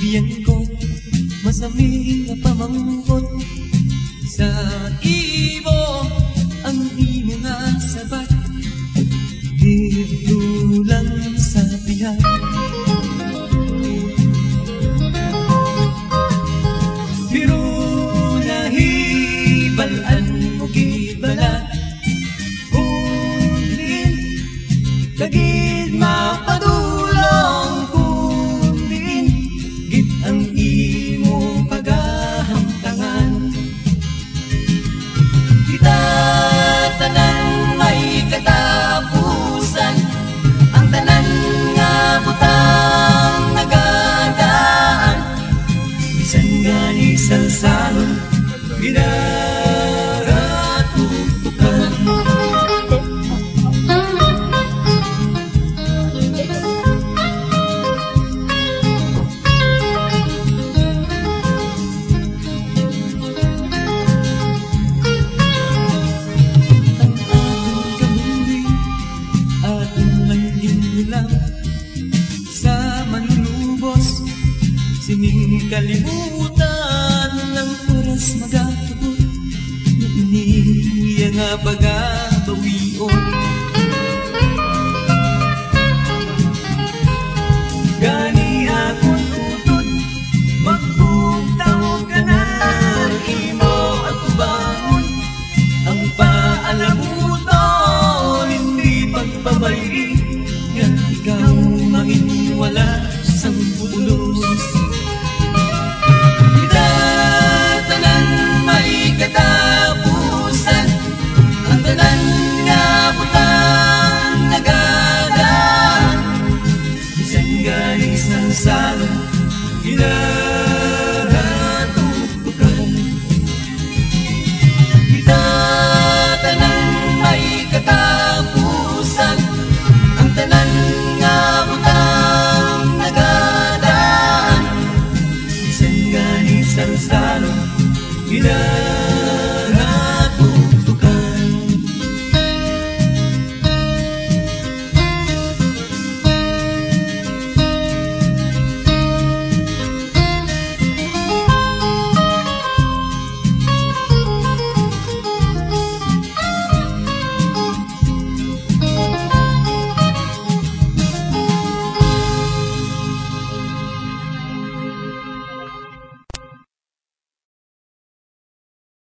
biyan ko, masami nga pamangkot sa ibo ang imo nga sabat dito lang sa biyan. Pero nahibalaan mo gibala kundin kagid mapadulong kundin git ang imo pagahamtangan. Kita tanan may katapusan, ang tanan nga butang nagadaan, bisan gani salsalon ginaratutukan. Sa manlubos, sining kalimutan ng oras magatubot na iniya nga pagabawion. Gani akong utod, magpuntaw ka na, imo at ubangon ang paalabuton, hindi pagbabayi nga ikaw manginwala sa pulos. Kita tanan may katapusan, ang tanan nga butang nagadaan, bisan gani salsalon ginaratutukan. Kita tanan may katapusan, ang tanan nga butang nagadaan, bisan gani salsalon ginaratutukan.